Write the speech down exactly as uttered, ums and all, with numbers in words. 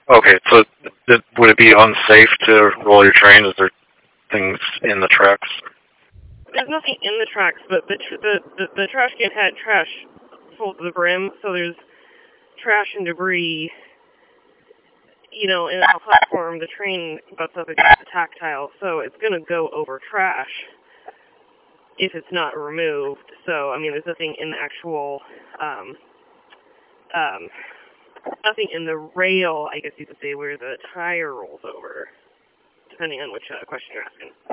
Okay, so th- would it be unsafe to roll your train? Is there things in the tracks? There's nothing in the tracks, but the tr- the, the the trash can had trash full to the brim, so there's trash and debris. You know, in a platform, the train butts up against the tactile, so it's gonna go over trash if it's not removed. So, I mean, there's nothing in the actual, um, um, nothing in the rail, I guess you could say, where the tire rolls over, depending on which uh, question you're asking.